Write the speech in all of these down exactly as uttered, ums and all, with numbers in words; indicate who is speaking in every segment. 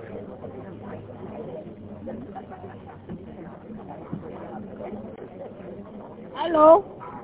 Speaker 1: ¿Aló?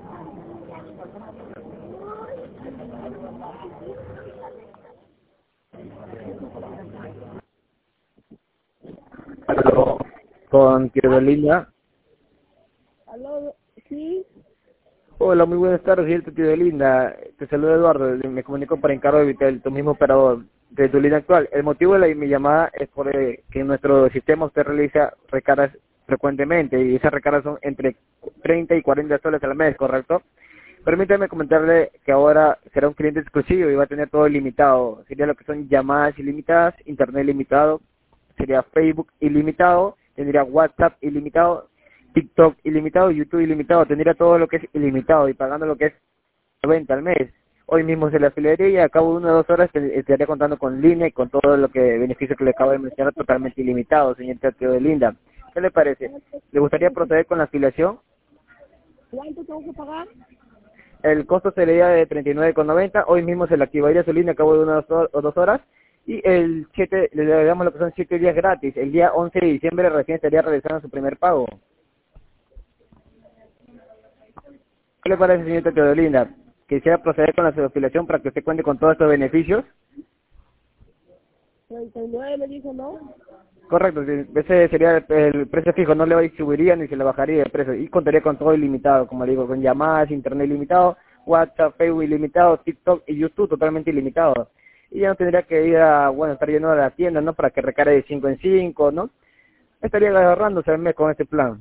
Speaker 2: Aló, con Teodolinda.
Speaker 1: ¿Aló? ¿Sí?
Speaker 2: Hola, muy buenas tardes, soy el Teodolinda. Te saluda Eduardo, me comunico para encargo de Vitel, tu mismo operador de tu línea actual. El motivo de la, mi llamada es por eh, que en nuestro sistema usted realiza recargas frecuentemente y esas recargas son entre treinta y cuarenta soles al mes, ¿correcto? Permítame comentarle que ahora será un cliente exclusivo y va a tener todo ilimitado. Sería lo que son llamadas ilimitadas, internet ilimitado, sería Facebook ilimitado, tendría WhatsApp ilimitado, TikTok ilimitado, YouTube ilimitado, tendría todo lo que es ilimitado y pagando lo que es noventa al mes. Hoy mismo se le afiliaría y a cabo de una o dos horas te- estaría contando con línea y con todo lo que beneficio que le acabo de mencionar totalmente ilimitado, señorita Teodolinda. ¿Qué le parece? ¿Le gustaría proceder con la afiliación?
Speaker 1: ¿Cuánto tengo que pagar?
Speaker 2: El costo sería de treinta y nueve con noventa. Hoy mismo se le activaría su línea a cabo de una o dos horas. Y el siete, le damos lo que son siete días gratis. El día once de diciembre recién estaría realizando su primer pago. ¿Qué le parece, señorita Teodolinda? Quisiera proceder con la afiliación para que usted cuente con todos estos beneficios.
Speaker 1: treinta y nueve me dijo, ¿no?
Speaker 2: Correcto, sí, ese sería el, el precio fijo, no le distribuiría ni se le bajaría el precio. Y contaría con todo ilimitado, como le digo, con llamadas, internet ilimitado, WhatsApp, Facebook ilimitado, TikTok y YouTube totalmente ilimitado. Y ya no tendría que ir a, bueno, estar yendo a la tienda, ¿no? Para que recargue de cinco en cinco, ¿no? Estaría agarrándose al mes con este plan.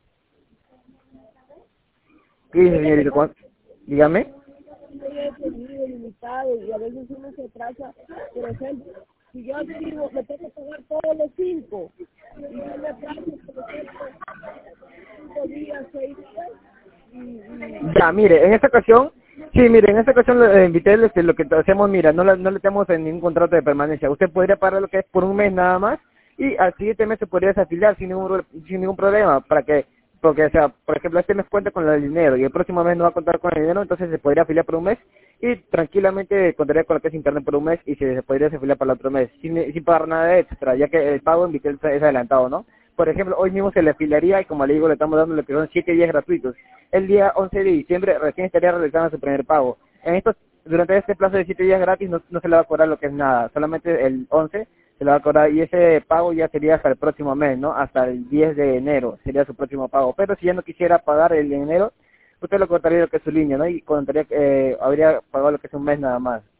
Speaker 2: ¿Qué dice,
Speaker 1: Es lo que
Speaker 2: señorita?
Speaker 1: pasa,
Speaker 2: ¿Cuán- Dígame.
Speaker 1: yo ya he tenido limitado y a veces uno se atrasa. Por ejemplo, si yo activo, me tengo que pagar todos los cinco. Y yo me atraso, por ejemplo, cinco días, seis días. Y, y,
Speaker 2: Ya, mire, en esta ocasión, sí, mire, en esta ocasión le invité, este, lo que hacemos, mira, no, la- no le tenemos en ningún contrato de permanencia. Usted podría pagar lo que es por un mes nada más y al siguiente mes se podría desafiliar sin ningún, pro- sin ningún problema, para que, porque, o sea, por ejemplo, este mes cuenta con el dinero y el próximo mes no va a contar con el dinero, entonces se podría afiliar por un mes y tranquilamente contaría con lo que es internet por un mes y se, se podría desafiliar para el otro mes, sin, sin pagar nada de extra, ya que el pago en Vitel es adelantado, ¿no? Por ejemplo, hoy mismo se le afiliaría y como le digo, le estamos dando lo que son siete días gratuitos. El día once de diciembre recién estaría realizando su primer pago. En estos, durante este plazo de siete días gratis no, no se le va a cobrar lo que es nada, solamente el once se le va a cobrar y ese pago ya sería hasta el próximo mes, ¿no? Hasta el diez de enero sería su próximo pago. Pero si ya no quisiera pagar el de enero, usted lo cortaría lo que es su línea, ¿no? Y contaría, eh, habría pagado lo que es un mes nada más.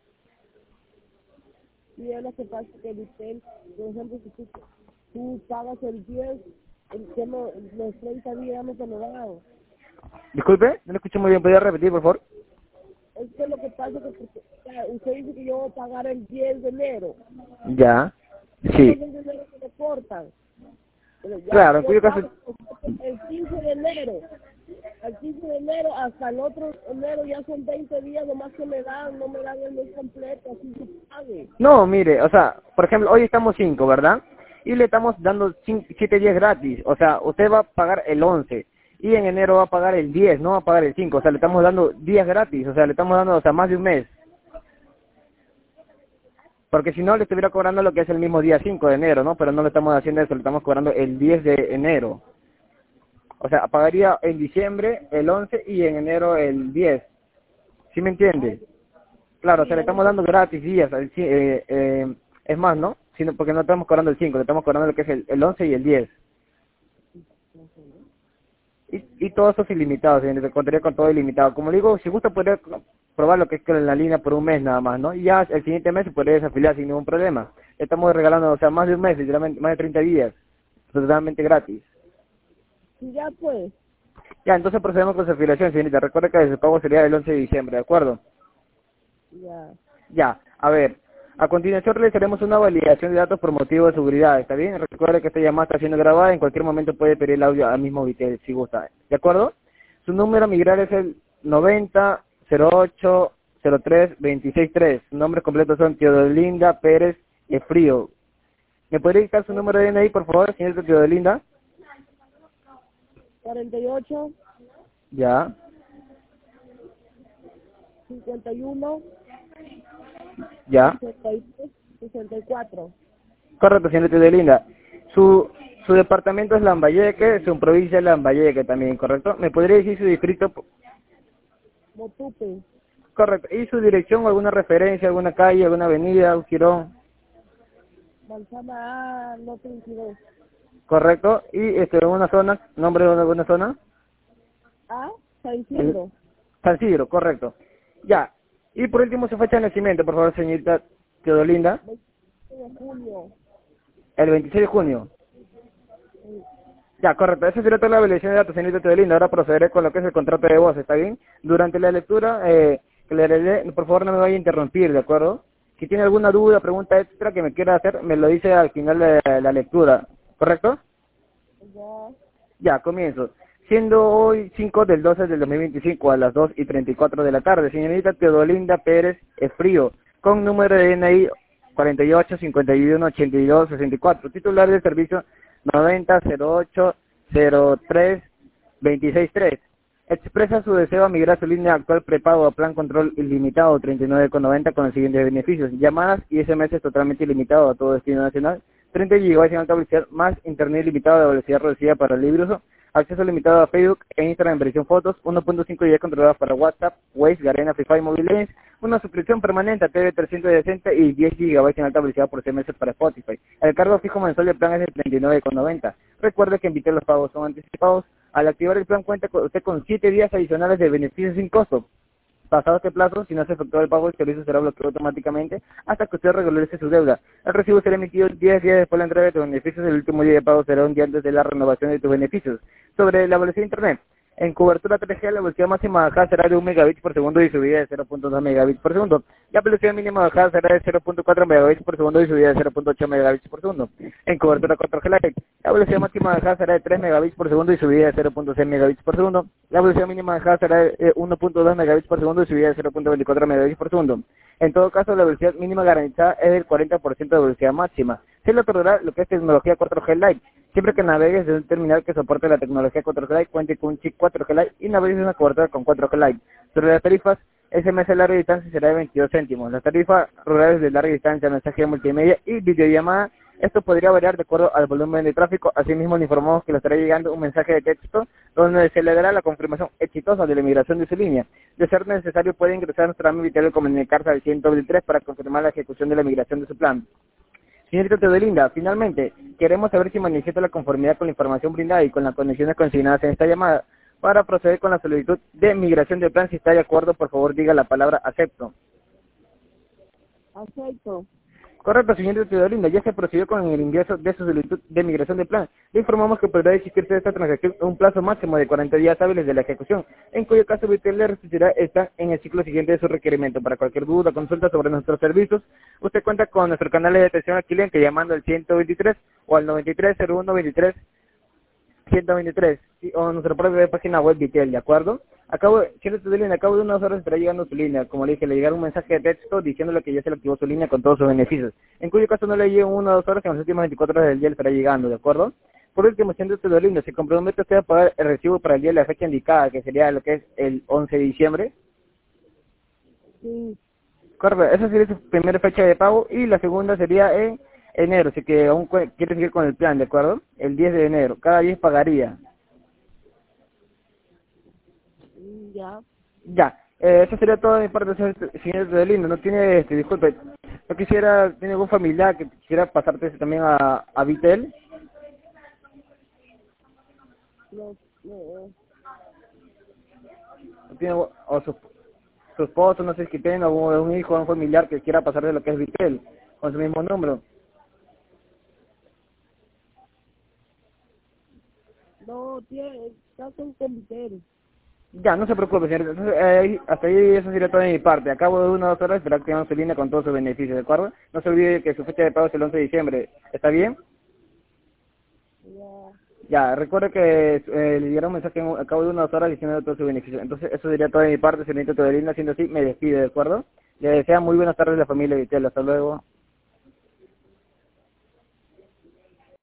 Speaker 1: y es lo que pasa que el hotel, por ejemplo, si tú, tú pagas el diez, el, que no, los treinta días no te lo dan.
Speaker 2: Disculpe, no lo escuché muy bien, ¿podría repetir, por favor?
Speaker 1: Es que lo que pasa es que o sea, usted dice que yo voy a pagar el diez de enero.
Speaker 2: Ya,
Speaker 1: Entonces
Speaker 2: sí,
Speaker 1: el de enero se lo cortan. Pero ya
Speaker 2: claro, en
Speaker 1: yo
Speaker 2: cuyo caso.
Speaker 1: pago el quince de enero. El quince de enero hasta el otro enero ya son veinte días, nomás que me dan, no me dan el mes completo, así se pague.
Speaker 2: No, mire, o sea, por ejemplo, hoy estamos cinco, ¿verdad? Y le estamos dando siete días gratis. O sea, usted va a pagar el once y en enero va a pagar el diez, no va a pagar el cinco. O sea, le estamos dando días gratis. O sea, le estamos dando, o sea, más de un mes. Porque si no, le estuviera cobrando lo que es el mismo día cinco de enero, ¿no? Pero no le estamos haciendo eso, le estamos cobrando el diez de enero. O sea, pagaría en diciembre el once y en enero el diez. ¿Sí me entiende? Claro, o
Speaker 1: Sí,
Speaker 2: sea, le
Speaker 1: ya lo
Speaker 2: estamos dando gratis días. al ci- Eh, eh, es más, ¿no? Sino porque no estamos cobrando el cinco, le estamos cobrando lo que es el, el once y el diez. Y, y todo eso es ilimitado, señor, le contaría con todo ilimitado. Como le digo, si gusta podría probar lo que es con la línea por un mes nada más, ¿no? Y ya el siguiente mes se podría desafiliar sin ningún problema. Le estamos regalando, o sea, más de un mes, literalmente, más de treinta días, totalmente gratis.
Speaker 1: sí, ya pues,
Speaker 2: Ya, entonces procedemos con su afiliación, señorita. Recuerda que el pago sería el once de diciembre, ¿de acuerdo?
Speaker 1: ya.
Speaker 2: Ya, a ver. A continuación realizaremos una validación de datos por motivo de seguridad, ¿está bien? Recuerde que esta llamada está siendo grabada, en cualquier momento puede pedir el audio al mismo Vitel, si gusta, ¿de acuerdo? Su número a migrar es el noventa cero ocho cero tres veintiséis tres. Sus nombres completos son Teodolinda Pérez Efrío. ¿Me podría dictar su número de D N I, por favor, señorita Teodolinda?
Speaker 1: cuarenta y ocho,
Speaker 2: Ya,
Speaker 1: cincuenta y uno,
Speaker 2: ya.
Speaker 1: sesenta y tres, sesenta y cuatro.
Speaker 2: Correcto, señorita Teodolinda. Su, su departamento es Lambayeque, su provincia es Lambayeque también, ¿correcto? ¿Me podría decir su distrito?
Speaker 1: Motupe.
Speaker 2: Correcto. ¿Y su dirección, alguna referencia, alguna calle, alguna avenida, un jirón?
Speaker 1: Manzana A, Lote veintidós.
Speaker 2: Correcto. ¿Y este, una zona, nombre de una, una zona?
Speaker 1: A, San
Speaker 2: El-
Speaker 1: Isidro.
Speaker 2: San Isidro, correcto. Ya. Y por último, su fecha de nacimiento, por favor, señorita Teodolinda.
Speaker 1: veinte de junio.
Speaker 2: El veintiséis de junio.
Speaker 1: Sí.
Speaker 2: Ya, correcto. Esa sería toda la evaluación de datos, señorita Teodolinda. Ahora procederé con lo que es el contrato de voz, ¿está bien? Durante la lectura, eh, que le haré, por favor, no me vaya a interrumpir, ¿de acuerdo? Si tiene alguna duda, pregunta extra que me quiera hacer, me lo dice al final de la lectura, ¿correcto?
Speaker 1: Ya.
Speaker 2: Ya, comienzo. Siendo hoy cinco del doce del dos mil veinticinco a las dos y treinta y cuatro de la tarde, señorita Teodolinda Pérez Frío, con número de D N I cuarenta y ocho, cincuenta y uno, ochenta y dos, sesenta y cuatro, titular del servicio noventa, cero ocho, cero tres, veintiséis tres. Expresa su deseo a migrar su línea actual prepago a plan control ilimitado treinta y nueve con noventa con los siguientes beneficios: llamadas y S M S totalmente ilimitado a todo destino nacional, treinta gigabytes en alta velocidad más internet ilimitado de velocidad reducida para el libre uso, acceso limitado a Facebook e Instagram en versión fotos, uno punto cinco gigabytes controlados para WhatsApp, Waze, Garena, Free Fire, Mobile Legends, una suscripción permanente a T V trescientos sesenta y diez gigabytes en alta velocidad por S M S para Spotify. El cargo fijo mensual del plan es de treinta y nueve con noventa. Recuerde que en Vitel los pagos son anticipados. Al activar el plan cuenta con- usted con siete días adicionales de beneficios sin costo. Pasado este plazo, si no se efectúa el pago, el servicio será bloqueado automáticamente hasta que usted regularice su deuda. El recibo será emitido diez días después de la entrega de tus beneficios. El último día de pago será un día antes de la renovación de tus beneficios. Sobre la velocidad de Internet. En cobertura tres G, la velocidad máxima bajada será de un megabits por segundo y subida de cero punto dos megabits por segundo. La velocidad mínima bajada será de cero punto cuatro megabits por segundo y subida de cero punto ocho megabits por segundo. En cobertura cuatro G Lite, la velocidad máxima bajada será de tres megabits por segundo y subida de cero punto seis megabits por segundo. La velocidad mínima bajada será de uno punto dos megabits por segundo y subida de cero punto veinticuatro megabits por segundo. En todo caso, la velocidad mínima garantizada es del cuarenta por ciento de velocidad máxima. Se le otorgará lo que es tecnología cuatro G Lite. Siempre que navegues desde un terminal que soporte la tecnología cuatro G Lite, cuente con un chip cuatro G Lite y navegues en una cobertura con cuatro G Lite. Sobre las tarifas, S M S de larga distancia será de veintidós céntimos. Las tarifas rurales de larga distancia, mensaje multimedia y videollamada, esto podría variar de acuerdo al volumen de tráfico. Asimismo, le informamos que le estará llegando un mensaje de texto donde se le dará la confirmación exitosa de la migración de su línea. De ser necesario, puede ingresar a nuestra Vitel y comunicarse al ciento veintitrés para confirmar la ejecución de la migración de su plan. Señorita Teodolinda, finalmente, queremos saber si manifiesta la conformidad con la información brindada y con las condiciones consignadas en esta llamada. Para proceder con la solicitud de migración de plan, si está de acuerdo, por favor diga la palabra acepto.
Speaker 1: Acepto.
Speaker 2: Correcto, señorita Teodolinda, ya se procedió con el ingreso de su solicitud de migración de plan. Le informamos que podrá existirse esta transacción en un plazo máximo de cuarenta días hábiles de la ejecución, en cuyo caso Vitel le restituirá esta en el ciclo siguiente de su requerimiento. Para cualquier duda o consulta sobre nuestros servicios, usted cuenta con nuestro canal de atención al cliente llamando al ciento veintitrés o al noventa y tres cero uno veintitrés ciento veintitrés, sí, o nuestra propia página web Vitel, ¿de acuerdo? Acabo, siendo tu línea, a cabo de unas horas estará llegando su línea. Como le dije, le llegará un mensaje de texto diciéndole que ya se le activó su línea con todos sus beneficios. En cuyo caso no le llegue una o dos horas, en las últimas veinticuatro horas del día le estará llegando, ¿de acuerdo? Por último, siendo tu línea, se compromete usted a pagar el recibo para el día de la fecha indicada, que sería lo que es el once de diciembre.
Speaker 1: Sí.
Speaker 2: Correcto, esa sería su primera fecha de pago y la segunda sería en enero, así que aún cu- quiere seguir con el plan, ¿de acuerdo? El diez de enero, cada diez pagaría.
Speaker 1: Mm, ya.
Speaker 2: Ya, eh, eso sería todo de mi parte, señor señor Teodolinda. No tiene, este, disculpe, no quisiera, tiene algún familiar que quisiera pasarte también a, a Vitel.
Speaker 1: No, no,
Speaker 2: No tiene, o su, su esposo, no sé si tiene algún un hijo o un familiar que quiera pasarle lo que es Vitel, con su mismo número.
Speaker 1: no tiene, está con comité.
Speaker 2: Ya, no se preocupe, señor. Entonces, eh, ahí- hasta ahí eso sería todo de mi parte. Acabo de una o dos horas, esperar que tengan su línea con todos sus beneficios, ¿de acuerdo? No se olvide que su fecha de pago es el once de diciembre. ¿Está bien?
Speaker 1: Ya.
Speaker 2: Ya, recuerde que eh, le llegará un mensaje en- a cabo de unas horas diciendo todos sus beneficios. Entonces, eso sería todo de mi parte, señorita Teodolinda. Siendo así, me despido, ¿de acuerdo? Le desea muy buenas tardes a la familia Vitel. Hasta luego.